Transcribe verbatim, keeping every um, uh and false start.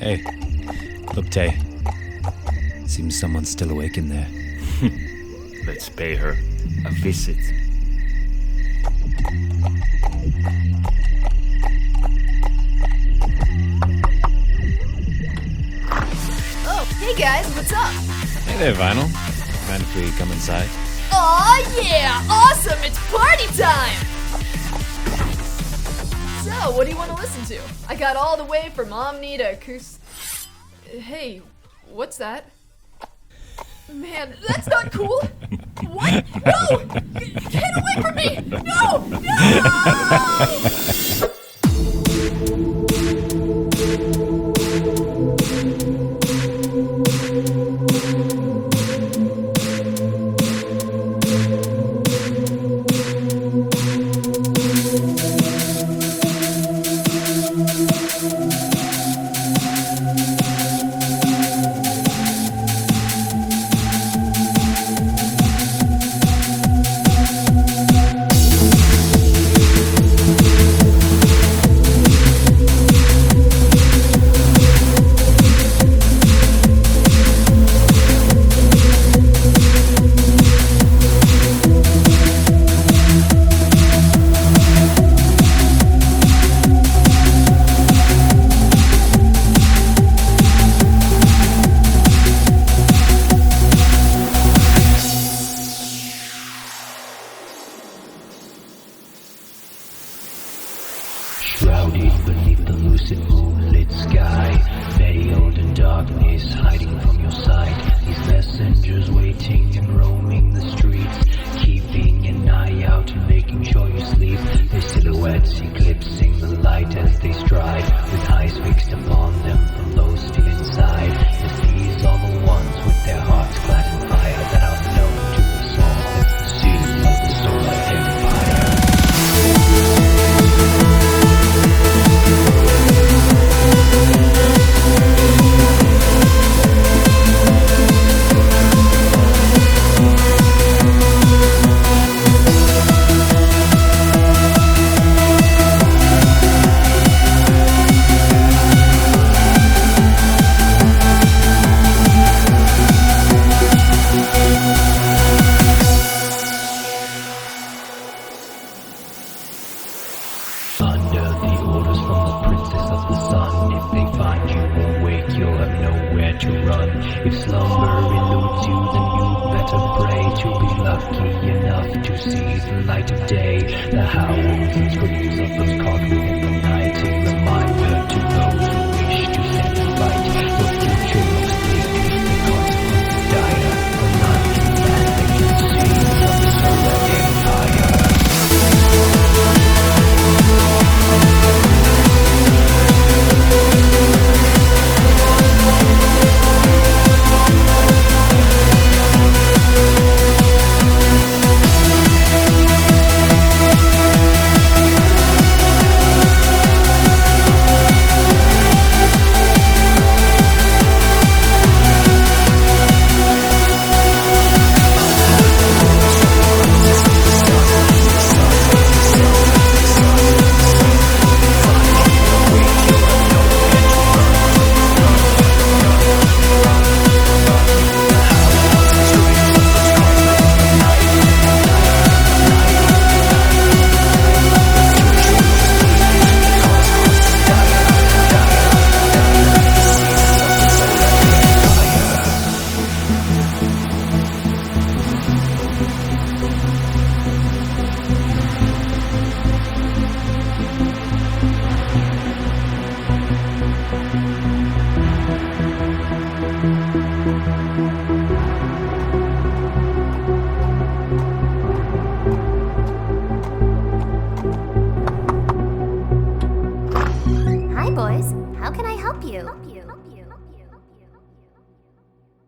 Hey, look, Tay. Seems someone's still awake in there. Let's pay her a visit. Oh, hey guys, what's up? Hey there, Vinyl. Mind if we come inside? Aw, yeah! Awesome! It's party time! So, what do you want to listen to? I got all the way from Omni to Kus... Hey, what's that? Man, that's not cool! What? No! Get away from me! No! No! Shrouded beneath the lucid moonlit sky, veiled in darkness, hiding from your sight. These messengers waiting and roaming the streets, keeping an eye out and making sure you sleep. Their silhouettes eclipsing the light as they stride, with eyes fixed upon them from those still inside. As these are the ones with their hearts clad in fire that are known to us all, the seeds of the solar empire. Under the orders from the princess of the sun, if they find you awake, you'll have nowhere to run. If slumber eludes you, then you'd better pray to be lucky enough to see the light of day. The howls and screams of those caught within the night.